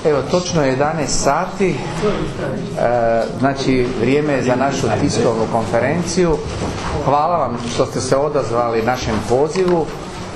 Evo, točno je 11 sati, znači vrijeme je za našu tiskovnu konferenciju. Hvala vam što ste se odazvali našem pozivu.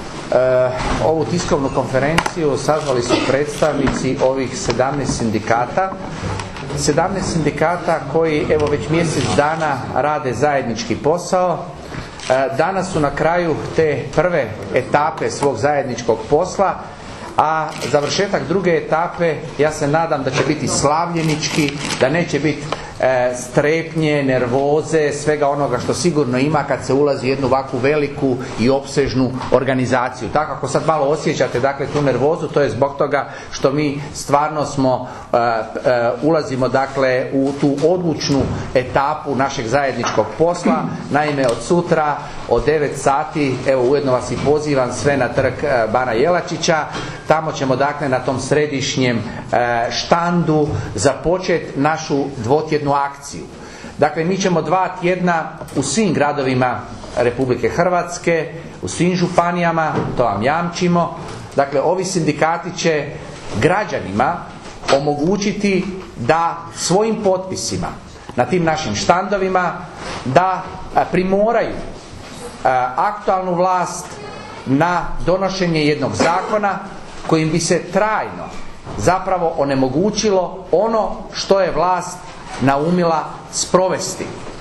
Ovu tiskovnu konferenciju sazvali su predstavnici ovih 17 sindikata. 17 sindikata koji evo već mjesec dana rade zajednički posao. Danas su na kraju te prve etape svog zajedničkog posla, a završetak druge etape ja se nadam da će biti slavljenički, da neće biti strepnje, nervoze, svega onoga što sigurno ima kad se ulazi u jednu ovakvu veliku i opsežnu organizaciju. Tako ako sad malo osjećate dakle tu nervozu, to je zbog toga što mi stvarno smo ulazimo dakle u tu odlučnu etapu našeg zajedničkog posla. Naime, od sutra od 9 sati, evo ujedno vas i pozivam sve na trg Bana Jelačića. Tamo ćemo dakle na tom središnjem štandu započeti našu dvotjednu akciju. Dakle, mi ćemo 2 tjedna u svim gradovima Republike Hrvatske, u svim županijama, to vam jamčimo. Dakle, ovi sindikati će građanima omogućiti da svojim potpisima na tim našim štandovima da primoraju aktualnu vlast na donošenje jednog zakona kojim bi se trajno zapravo onemogućilo ono što je vlast naumila sprovesti.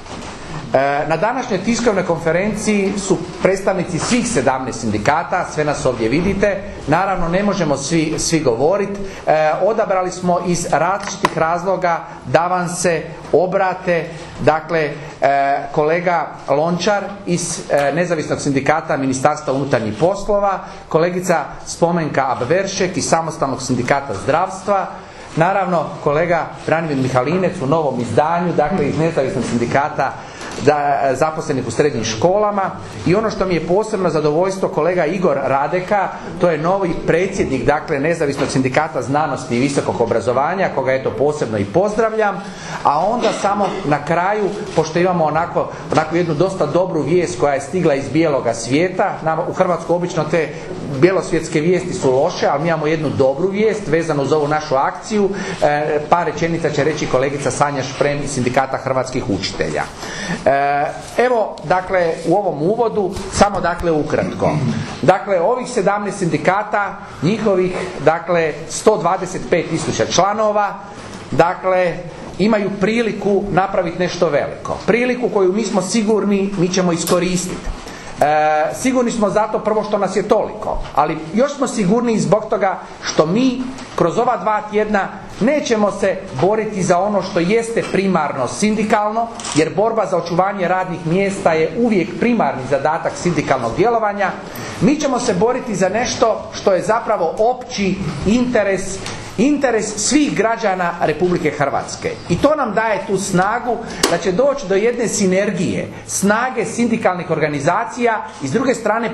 Na današnjoj tiskovnoj konferenciji su predstavnici svih 17 sindikata, sve nas ovdje vidite. Naravno, ne možemo svi govoriti. Odabrali smo iz različitih razloga da vam se obrate, dakle, kolega Lončar iz Nezavisnog sindikata Ministarstva unutarnjih poslova, kolegica Spomenka Abveršek iz Samostalnog sindikata zdravstva, naravno kolega Branimir Mihalinec u novom izdanju, dakle iz Nezavisnog sindikata zaposlenih u srednjim školama, i ono što mi je posebno zadovoljstvo, kolega Igor Radeka, to je novi predsjednik dakle Nezavisnog sindikata znanosti i visokog obrazovanja, koga eto posebno i pozdravljam. A onda samo na kraju, pošto imamo onako jednu dosta dobru vijest koja je stigla iz bijeloga svijeta. U Hrvatskoj obično te bjelosvjetske vijesti su loše, ali mi imamo jednu dobru vijest vezanu uz ovu našu akciju. Par rečenica će reći kolegica Sanja Šprem iz Sindikata hrvatskih učitelja. Evo, dakle, u ovom uvodu samo dakle ukratko. Dakle, ovih 17 sindikata, njihovih dakle 125.000 članova, dakle imaju priliku napraviti nešto veliko. Priliku koju mi smo sigurni mi ćemo iskoristiti. Sigurni smo zato prvo što nas je toliko, ali još smo sigurniji zbog toga što mi kroz ova 2 tjedna nećemo se boriti za ono što jeste primarno sindikalno, jer borba za očuvanje radnih mjesta je uvijek primarni zadatak sindikalnog djelovanja. Mi ćemo se boriti za nešto što je zapravo opći interes svih građana Republike Hrvatske. I to nam daje tu snagu da će doći do jedne sinergije, snage sindikalnih organizacija i s druge strane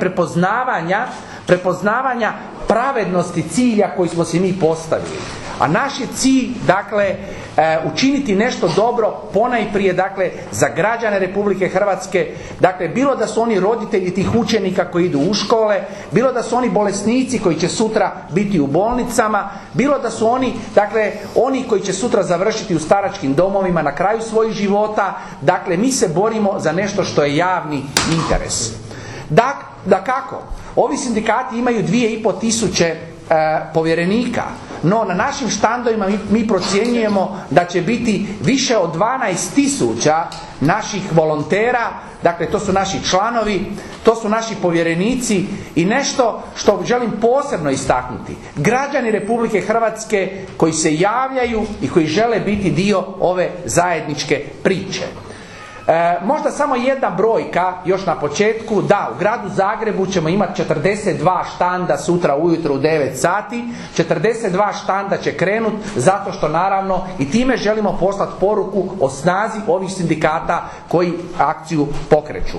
prepoznavanja pravednosti cilja koji smo si mi postavili. A naš je cilj, dakle, učiniti nešto dobro ponajprije, dakle, za građane Republike Hrvatske. Dakle, bilo da su oni roditelji tih učenika koji idu u škole, bilo da su oni bolesnici koji će sutra biti u bolnicama, bilo da su oni, dakle, oni koji će sutra završiti u staračkim domovima na kraju svojih života. Dakle, mi se borimo za nešto što je javni interes. Dakako, ovi sindikati imaju 2.500 povjerenika, no na našim štandovima mi procjenjujemo da će biti više od 12.000 naših volontera, dakle to su naši članovi, to su naši povjerenici. I nešto što želim posebno istaknuti, građani Republike Hrvatske koji se javljaju i koji žele biti dio ove zajedničke priče. Možda samo jedna brojka još na početku, da, u gradu Zagrebu ćemo imati 42 štanda sutra ujutro u 9 sati, 42 štanda će krenuti zato što naravno i time želimo poslati poruku o snazi ovih sindikata koji akciju pokreću.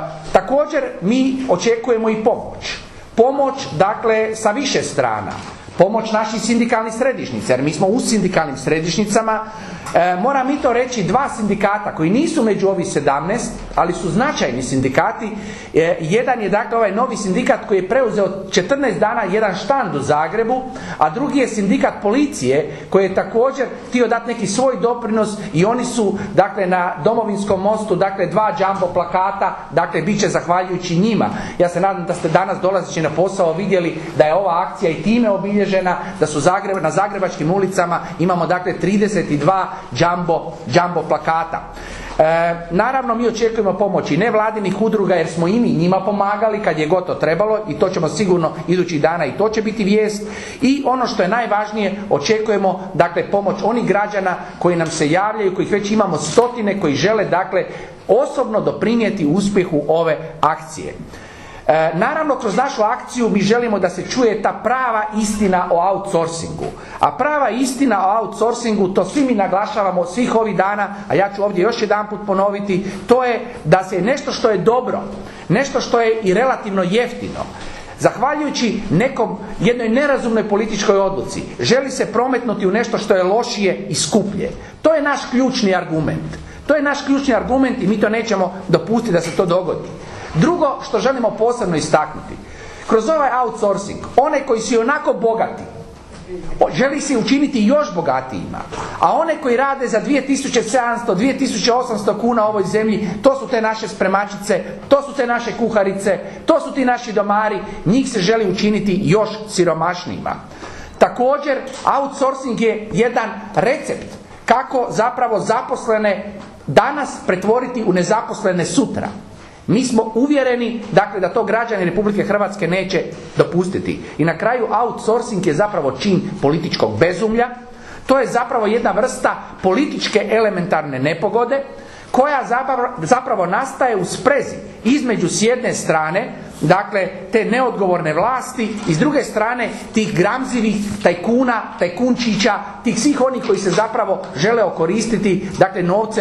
Također mi očekujemo i pomoć, dakle sa više strana. pomoć naših sindikalnih središnjica, jer mi smo u sindikalnim središnjicama. Moram i to reći, dva sindikata koji nisu među ovih 17, ali su značajni sindikati. Jedan je dakle ovaj novi sindikat koji je preuzeo 14 dana jedan štand u Zagrebu, a drugi je sindikat policije koji je također htio dati neki svoj doprinos i oni su dakle na Domovinskom mostu dakle 2 jumbo plakata, dakle bit će zahvaljujući njima. Ja se nadam da ste danas dolazeći na posao vidjeli da je ova akcija i time obilježena, da su na zagrebačkim ulicama imamo dakle 32 jumbo plakata. Naravno mi očekujemo pomoći nevladinih udruga jer smo i mi njima pomagali kad je god to trebalo i to ćemo sigurno idućih dana i to će biti vijest. I ono što je najvažnije, očekujemo dakle pomoć onih građana koji nam se javljaju, kojih već imamo stotine, koji žele dakle osobno doprinijeti uspjehu ove akcije. Naravno, kroz našu akciju mi želimo da se čuje ta prava istina o outsourcingu. A prava istina o outsourcingu, to svi mi naglašavamo svih ovih dana, a ja ću ovdje još jedanput ponoviti, to je da se nešto što je dobro, nešto što je i relativno jeftino, zahvaljujući jednoj nerazumnoj političkoj odluci, želi se prometnuti u nešto što je lošije i skuplje. To je naš ključni argument. To je naš ključni argument i mi to nećemo dopustiti da se to dogodi. Drugo što želimo posebno istaknuti, kroz ovaj outsourcing, one koji su onako bogati, želi se učiniti još bogatijima, a one koji rade za 2700, 2800 kuna u ovoj zemlji, to su te naše spremačice, to su te naše kuharice, to su ti naši domari, njih se želi učiniti još siromašnijima. Također, outsourcing je jedan recept kako zapravo zaposlene danas pretvoriti u nezaposlene sutra. Mi smo uvjereni dakle da to građani Republike Hrvatske neće dopustiti. I na kraju, outsourcing je zapravo čin političkog bezumlja. To je zapravo jedna vrsta političke elementarne nepogode koja zapravo nastaje u sprezi između s jedne strane dakle te neodgovorne vlasti i s druge strane tih gramzivih tajkuna, tajkunčića, tih svih onih koji se zapravo žele okoristiti dakle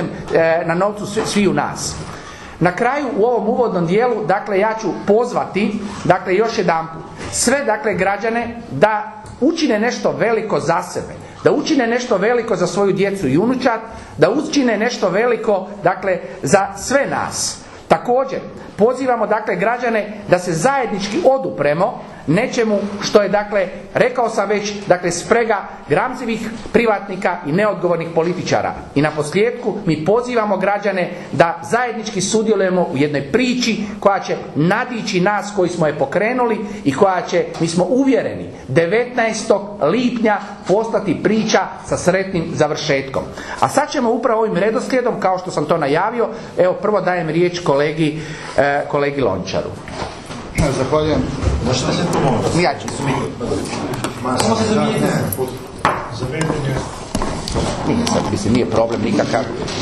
na novcu sviju nas. Na kraju, u ovom uvodnom dijelu, dakle, ja ću pozvati, dakle, još jedanput, sve, dakle, građane da učine nešto veliko za sebe, da učine nešto veliko za svoju djecu i unučad, da učine nešto veliko, dakle, za sve nas. Također, pozivamo, dakle, građane da se zajednički odupremo nečemu što je, dakle, rekao sam već, dakle, sprega gramzivih privatnika i neodgovornih političara. I na posljedku mi pozivamo građane da zajednički sudjelujemo u jednoj priči koja će nadići nas koji smo je pokrenuli i koja će, mi smo uvjereni, 19. lipnja postati priča sa sretnim završetkom. A sad ćemo upravo ovim redoslijedom, kao što sam to najavio, evo prvo dajem riječ kolegi Lončaru. Zahvaljujem. Možete se pomoći? Ja ću smiti. Samo se zamijenite. Nije sad, mislim, nije problem nikakav.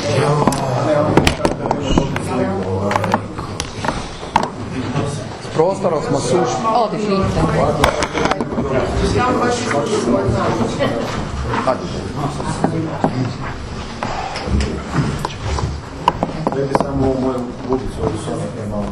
S prostorom smo sušli. Dajte samo u moju budicu od Sonike malo.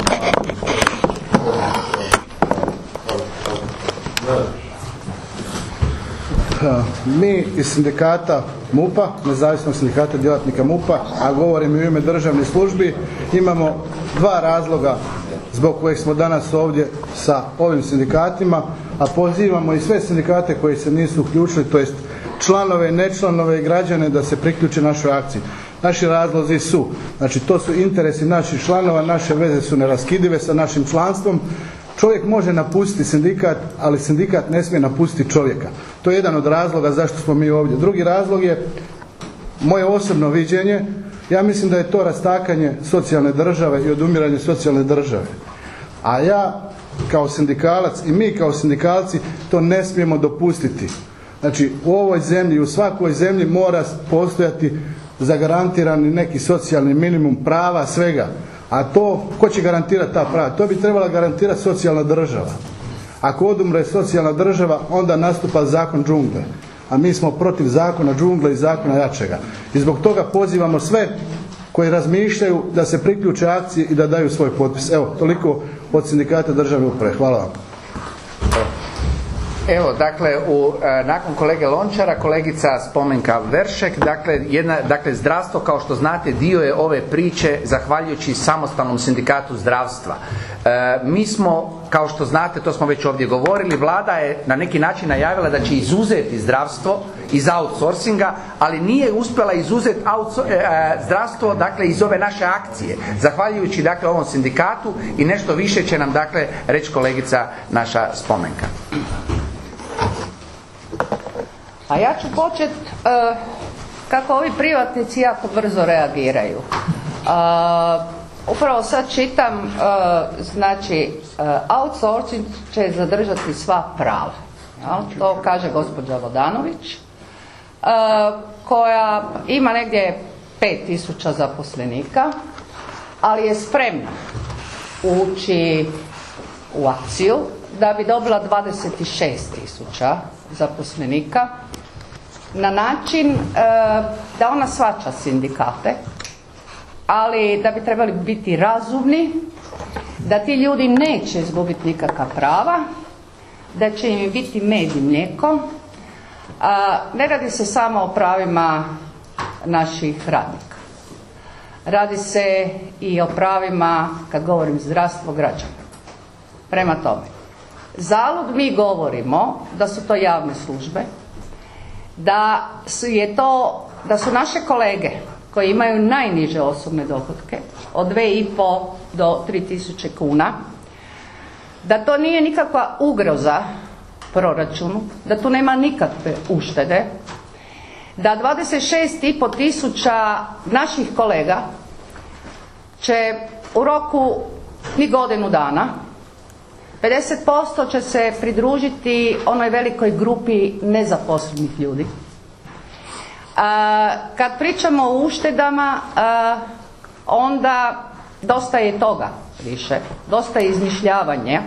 Mi iz sindikata MUP-a, nezavisnog sindikata djelatnika MUP-a, a govorim i u ime državnih službi, imamo dva razloga zbog kojih smo danas ovdje sa ovim sindikatima, a pozivamo i sve sindikate koji se nisu uključili, to jest članove, nečlanove i građane da se priključe našoj akciji. Naši razlozi su, znači to su interesi naših članova, naše veze su neraskidive sa našim članstvom. Čovjek može napustiti sindikat, ali sindikat ne smije napustiti čovjeka. To je jedan od razloga zašto smo mi ovdje. Drugi razlog je moje osobno viđenje. Ja mislim da je to rastakanje socijalne države i odumiranje socijalne države. A ja kao sindikalac i mi kao sindikalci to ne smijemo dopustiti. Znači u ovoj zemlji, u svakoj zemlji mora postojati zagarantirani neki socijalni minimum prava svega. A to, ko će garantirati ta prava? To bi trebala garantirati socijalna država. Ako odumre socijalna država, onda nastupa zakon džungle. A mi smo protiv zakona džungle i zakona jačega. I zbog toga pozivamo sve koji razmišljaju da se priključe akciji i da daju svoj potpis. Evo, toliko od sindikata državne uprave. Hvala vam. Evo, dakle, nakon kolege Lončara, kolegica Spomenka Veršek, dakle, zdravstvo, kao što znate, dio je ove priče zahvaljujući samostalnom sindikatu zdravstva. Mi smo, kao što znate, to smo već ovdje govorili, vlada je na neki način najavila da će izuzeti zdravstvo iz outsourcinga, ali nije uspjela izuzeti zdravstvo, dakle, iz ove naše akcije. Zahvaljujući, dakle, ovom sindikatu i nešto više će nam, dakle, reći kolegica naša Spomenka. A ja ću početi kako ovi privatnici jako brzo reagiraju. Upravo sad čitam, znači, outsourcing će zadržati sva prava. To kaže gospođa Vodanović, koja ima negdje 5000 zaposlenika, ali je spremna ući u akciju da bi dobila 26.000 zaposlenika na način da ona shvaća sindikate, ali da bi trebali biti razumni, da ti ljudi neće izgubiti nikakva prava, da će im biti med i mlijeko. Ne radi se samo o pravima naših radnika. Radi se i o pravima, kad govorim zdravstvo, građana. Prema tome, zalud mi govorimo da su to javne službe, da su naše kolege koji imaju najniže osobne dohotke od 2.500 do 3.000 kuna, da to nije nikakva ugroza proračunu, da tu nema nikakve uštede, da 26.500 naših kolega će u roku ni godinu dana 50% će se pridružiti onoj velikoj grupi nezaposlenih ljudi. Kad pričamo o uštedama, onda dosta je toga više, dosta je izmišljavanja.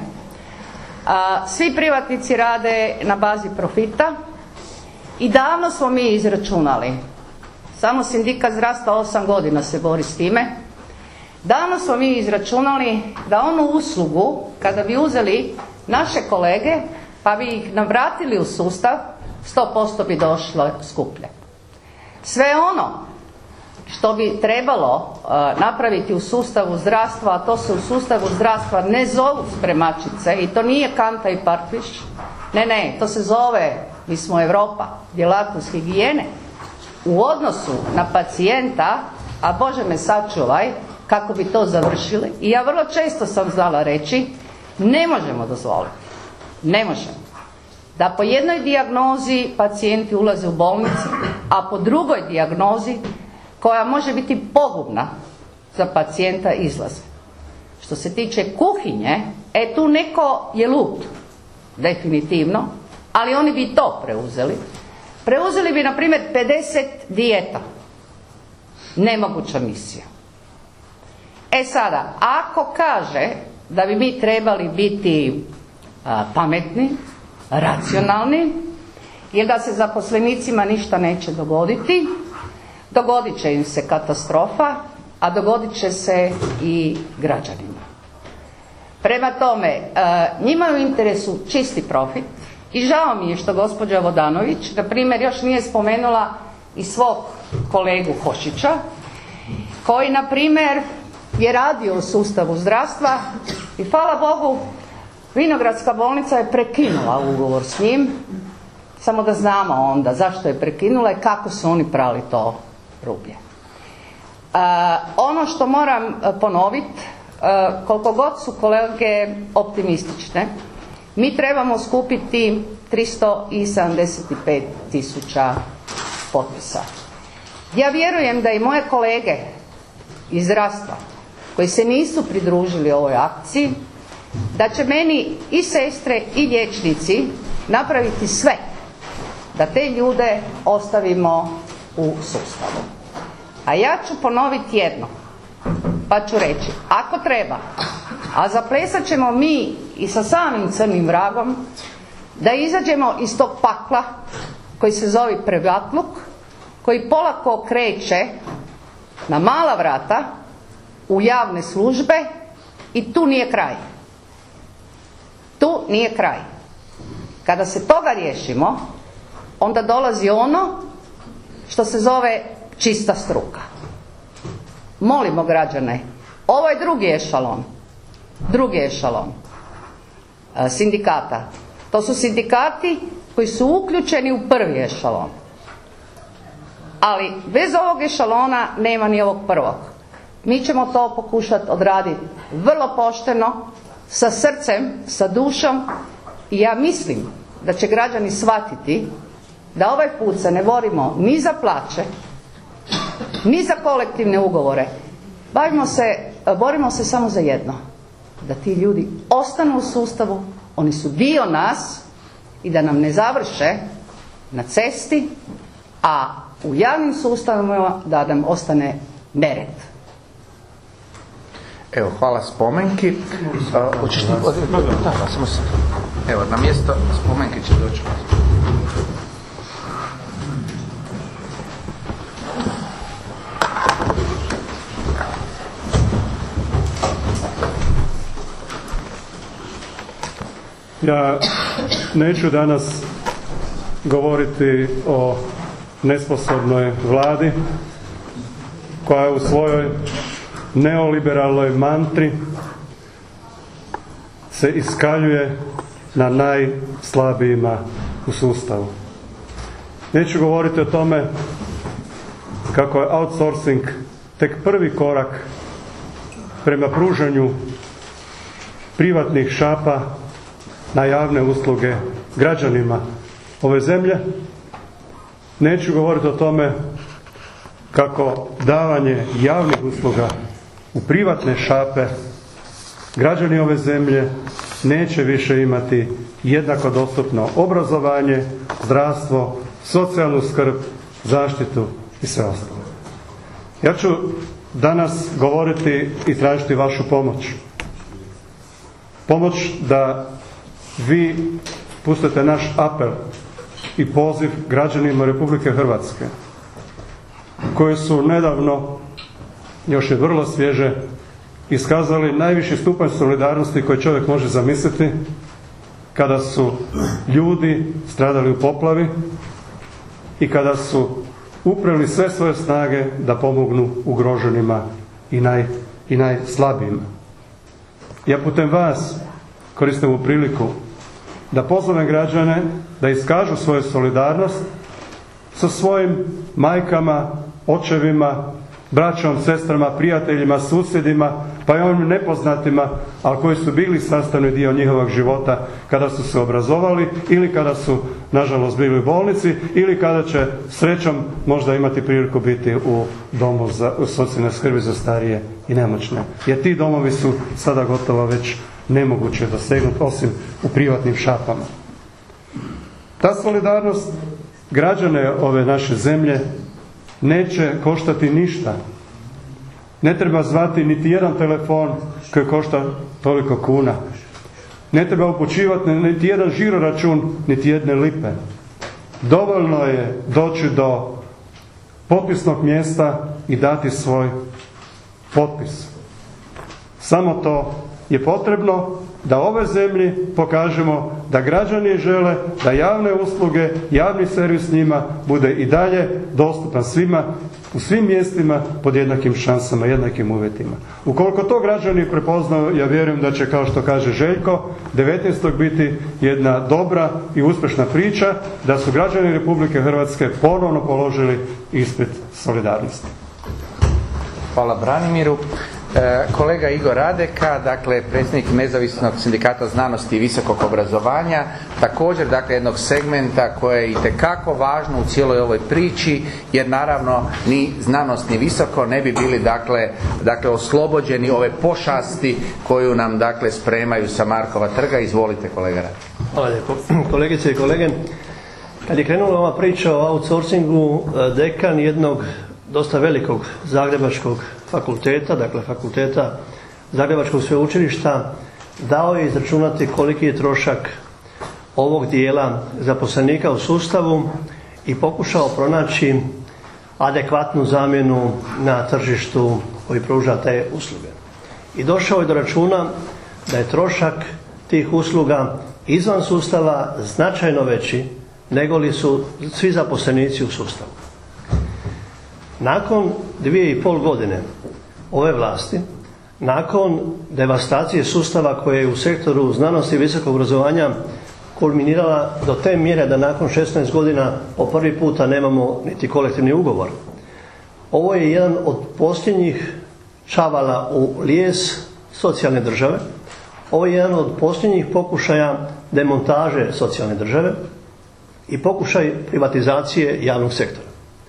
Svi privatnici rade na bazi profita i davno smo mi izračunali, samo sindikat zdravstva 8 godina se bori s time, davno smo mi izračunali da onu uslugu, kada bi uzeli naše kolege pa bi ih navratili u sustav, 100% bi došlo skuplje. Sve ono što bi trebalo napraviti u sustavu zdravstva, a to se u sustavu zdravstva ne zovu spremačice i to nije kanta i parfiš, ne, to se zove, mi smo Europa, djelatnost higijene, u odnosu na pacijenta, a Bože me sačuvaj, kako bi to završili. I ja vrlo često sam znala reći, ne možemo dozvoliti, ne možemo da po jednoj dijagnozi pacijenti ulaze u bolnicu, a po drugoj dijagnozi, koja može biti pogubna za pacijenta, izlaze. Što se tiče kuhinje, tu neko je lud, definitivno, ali oni bi to preuzeli. Preuzeli bi, na primjer, 50 dijeta. Nemoguća misija. Sada, ako kaže da bi mi trebali biti pametni, racionalni, jer da se zaposlenicima ništa neće dogoditi, dogodit će im se katastrofa, a dogodit će se i građanima. Prema tome, njima je u interesu čisti profit i žao mi je što gospođa Vodanović, na primjer, još nije spomenula i svog kolegu Hošića, koji, na primjer, je radio u sustavu zdravstva i hvala Bogu Vinogradska bolnica je prekinula ugovor s njim, samo da znamo onda zašto je prekinula i kako su oni prali to rublje. Ono što moram ponoviti, koliko god su kolege optimistične, mi trebamo skupiti 375.000 potpisa. Ja vjerujem da i moje kolege iz zdravstva koji se nisu pridružili ovoj akciji, da će meni i sestre i liječnici napraviti sve da te ljude ostavimo u sustavu. A ja ću ponoviti jedno, pa ću reći, ako treba, a zaplesat ćemo mi i sa samim crnim vragom, da izađemo iz tog pakla koji se zove privatluk, koji polako kreće na mala vrata u javne službe i tu nije kraj. Tu nije kraj. Kada se toga riješimo, onda dolazi ono što se zove čista struka. Molimo građane, ovo je drugi ešalon sindikata. To su sindikati koji su uključeni u prvi ešalon. Ali bez ovog ešalona nema ni ovog prvog. Mi ćemo to pokušati odraditi vrlo pošteno, sa srcem, sa dušom, i ja mislim da će građani shvatiti da ovaj put se ne borimo ni za plaće, ni za kolektivne ugovore. Borimo se samo za jedno, da ti ljudi ostanu u sustavu, oni su dio nas, i da nam ne završe na cesti, a u javnim sustavima da nam ostane nered. Evo, hvala Spomenki. Evo, na mjesto Spomenki će doći. Ja neću danas govoriti o nesposobnoj vladi koja u svojoj neoliberalnoj mantri se iskaljuje na najslabijima u sustavu. Neću govoriti o tome kako je outsourcing tek prvi korak prema pružanju privatnih šapa na javne usluge građanima ove zemlje. Neću govoriti o tome kako davanje javnih usluga u privatne šape građani ove zemlje neće više imati jednako dostupno obrazovanje, zdravstvo, socijalnu skrb, zaštitu i sve ostalo. Ja ću danas govoriti i tražiti vašu pomoć. Pomoć da vi pustite naš apel i poziv građanima Republike Hrvatske koji su nedavno, još je vrlo svježe, iskazali najviši stupanj solidarnosti koji čovjek može zamisliti kada su ljudi stradali u poplavi i kada su upreli sve svoje snage da pomognu ugroženima i najslabijima. Ja putem vas koristim ovu priliku da pozovem građane da iskažu svoju solidarnost sa svojim majkama, očevima, braćom, sestrama, prijateljima, susjedima, pa i ovim nepoznatima, ali koji su bili sastavni dio njihovog života kada su se obrazovali ili kada su, nažalost, bili u bolnici ili kada će srećom možda imati priliku biti u domu za socijalne skrbi za starije i nemoćne. Jer ti domovi su sada gotovo već nemoguće dosegnuti osim u privatnim šapama. Ta solidarnost građane ove naše zemlje neće koštati ništa. Ne treba zvati niti jedan telefon koji košta toliko kuna. Ne treba upućivati niti jedan žiroračun, niti jedne lipe. Dovoljno je doći do potpisnog mjesta i dati svoj potpis. Samo to je potrebno da ovoj zemlji pokažemo da građani žele da javne usluge, javni servis njima bude i dalje dostupan svima u svim mjestima pod jednakim šansama, jednakim uvjetima. Ukoliko to građani prepoznaju, ja vjerujem da će, kao što kaže Željko, 19. biti jedna dobra i uspješna priča, da su građani Republike Hrvatske ponovno položili ispit solidarnosti. Hvala Branimiru. Kolega Igor Radeka, dakle predsjednik Nezavisnog sindikata znanosti i visokog obrazovanja, također dakle jednog segmenta koje je itekako važno u cijeloj ovoj priči, jer naravno ni znanost ni visoko ne bi bili dakle oslobođeni ove pošasti koju nam dakle spremaju sa Markova trga. Izvolite kolega Radeka. Hvala lijepo. Kolegice i kolege, kad je krenula ova priča o outsourcingu, dekan jednog dosta velikog zagrebačkog fakulteta, dakle fakulteta Zagrebačkog sveučilišta, dao je izračunati koliki je trošak ovog dijela zaposlenika u sustavu i pokušao pronaći adekvatnu zamjenu na tržištu koji pruža te usluge. I došao je do računa da je trošak tih usluga izvan sustava značajno veći nego li su svi zaposlenici u sustavu. Nakon 2,5 godine ove vlasti, nakon devastacije sustava koje je u sektoru znanosti i visokog obrazovanja kulminirala do te mjere da nakon 16 godina po prvi puta nemamo niti kolektivni ugovor. Ovo je jedan od posljednjih čavala u lijes socijalne države. Ovo je jedan od posljednjih pokušaja demontaže socijalne države i pokušaj privatizacije javnog sektora.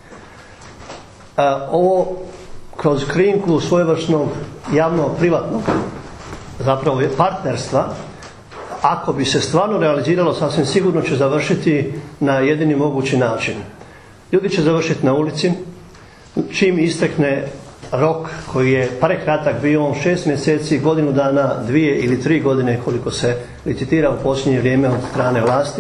Ovo kroz krinku svojevrsnog javno-privatnog zapravo partnerstva, ako bi se stvarno realiziralo, sasvim sigurno će završiti na jedini mogući način. Ljudi će završiti na ulici, čim istekne rok koji je prekratak bio, 6 mjeseci, godinu dana, 2 ili 3 godine koliko se licitira u posljednje vrijeme od strane vlasti.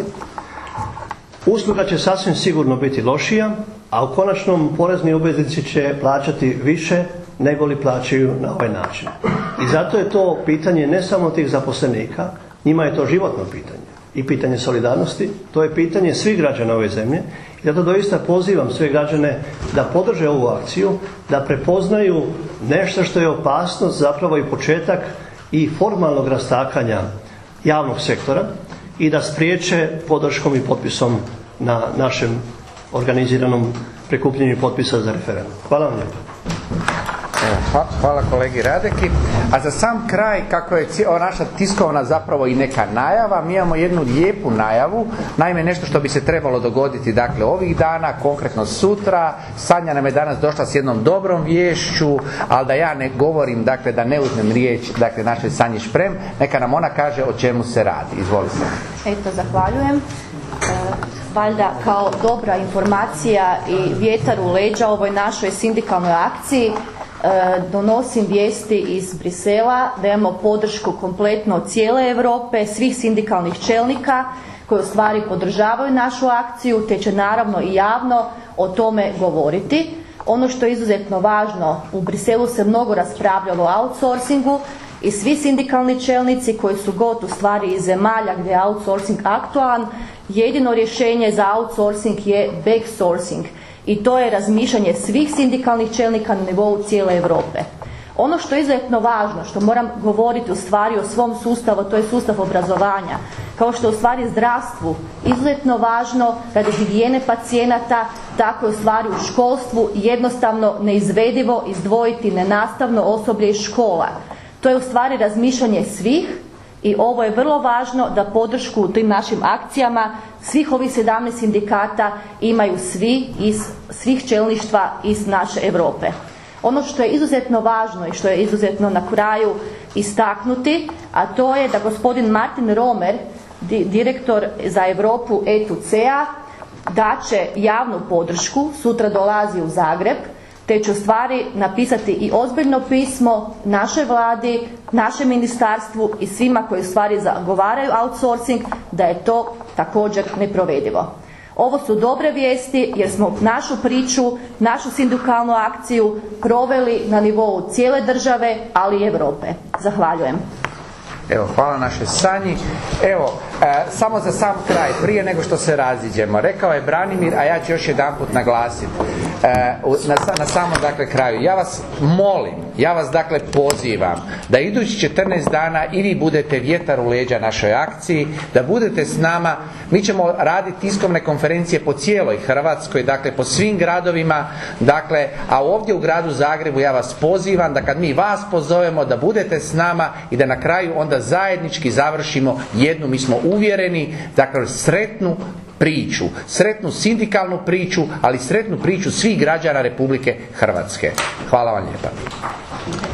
Usluga će sasvim sigurno biti lošija, a u konačnom porezni obveznici će plaćati više nego li plaćaju na ovaj način. I zato je to pitanje ne samo tih zaposlenika, njima je to životno pitanje i pitanje solidarnosti, to je pitanje svih građana ove zemlje. I zato doista pozivam sve građane da podrže ovu akciju, da prepoznaju nešto što je opasnost, zapravo i početak i formalnog rastakanja javnog sektora i da spriječe podrškom i potpisom na našem organiziranom prikupljenju potpisa za referendum. Hvala vam lijepo. Hvala kolegi Radeki. A za sam kraj, kako je naša tiskovna zapravo i neka najava, mi imamo jednu lijepu najavu, naime nešto što bi se trebalo dogoditi dakle ovih dana, konkretno sutra. Sanja nam je danas došla s jednom dobrom viješću, ali da ja ne govorim, dakle da ne uzmem riječ dakle našoj Sanji Šprem, neka nam ona kaže o čemu se radi. Izvolite. Eto, zahvaljujem. Valjda kao dobra informacija i vjetar u leđa ovoj našoj sindikalnoj akciji donosim vijesti iz Brisela da imamo podršku kompletno cijele Europe, svih sindikalnih čelnika koji u stvari podržavaju našu akciju, te će naravno i javno o tome govoriti. Ono što je izuzetno važno, u Briselu se mnogo raspravljalo o outsourcingu i svi sindikalni čelnici koji su god u stvari iz zemalja gdje je outsourcing aktualan, jedino rješenje za outsourcing je backsourcing. I to je razmišljanje svih sindikalnih čelnika na nivou cijele Europe. Ono što je izuzetno važno, što moram govoriti u stvari o svom sustavu, to je sustav obrazovanja. Kao što je u stvari zdravstvu izuzetno važno radi higijene pacijenata, tako je u stvari u školstvu jednostavno neizvedivo izdvojiti nenastavno osoblje iz škola. To je u stvari razmišljanje svih i ovo je vrlo važno da podršku u tim našim akcijama svih ovih 17 sindikata imaju svi iz svih čelništva iz naše Europe. Ono što je izuzetno važno i što je izuzetno na kraju istaknuti, a to je da gospodin Martin Romer, direktor za Europu E2C-a, daće javnu podršku, sutra dolazi u Zagreb, te će u stvari napisati i ozbiljno pismo našoj vladi, našem ministarstvu i svima koji u stvari zagovaraju outsourcing da je to također neprovedivo. Ovo su dobre vijesti jer smo našu priču, našu sindikalnu akciju proveli na nivou cijele države, ali i Europe. Zahvaljujem. Evo, hvala našoj Sanji. Evo, samo za sam kraj, prije nego što se raziđemo, rekao je Branimir, a ja ću još jedanput naglasiti, na samom dakle kraju, ja vas molim, ja vas dakle pozivam da idući 14 dana i vi budete vjetar u leđa našoj akciji, da budete s nama. Mi ćemo raditi tiskovne konferencije po cijeloj Hrvatskoj, dakle po svim gradovima, dakle, a ovdje u gradu Zagrebu ja vas pozivam da kad mi vas pozovemo da budete s nama i da na kraju onda zajednički završimo jednu, mi smo uvjereni, dakle sretnu priču, sretnu sindikalnu priču, ali sretnu priču svih građana Republike Hrvatske. Hvala vam lijepa.